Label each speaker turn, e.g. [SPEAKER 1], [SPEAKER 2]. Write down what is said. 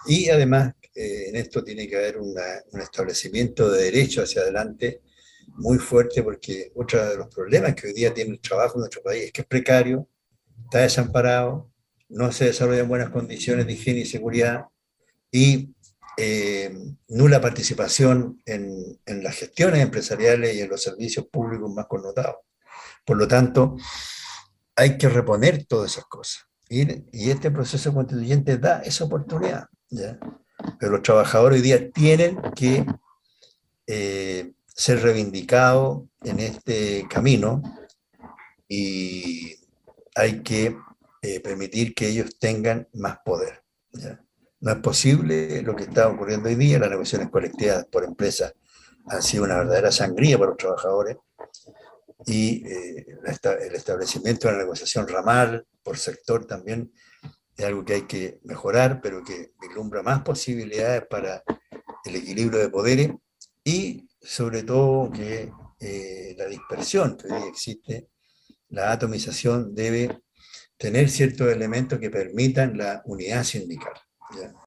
[SPEAKER 1] Y además, en esto tiene que haber un establecimiento de derecho hacia adelante muy fuerte, porque otro de los problemas que hoy día tiene el trabajo en nuestro país es que es precario, está desamparado, no se desarrollan buenas condiciones de higiene y seguridad y nula participación en las gestiones empresariales y en los servicios públicos más connotados. Por lo tanto, hay que reponer todas esas cosas. Y este proceso constituyente da esa oportunidad, ¿ya? Pero los trabajadores hoy día tienen que ser reivindicados en este camino y hay que permitir que ellos tengan más poder, ¿ya? No es posible lo que está ocurriendo hoy día, las negociaciones colectivas por empresas han sido una verdadera sangría para los trabajadores y el establecimiento de la negociación ramal por sector también es algo que hay que mejorar, pero que vislumbra más posibilidades para el equilibrio de poderes y sobre todo que la dispersión que hoy existe, la atomización debe tener ciertos elementos que permitan la unidad sindical, ¿ya?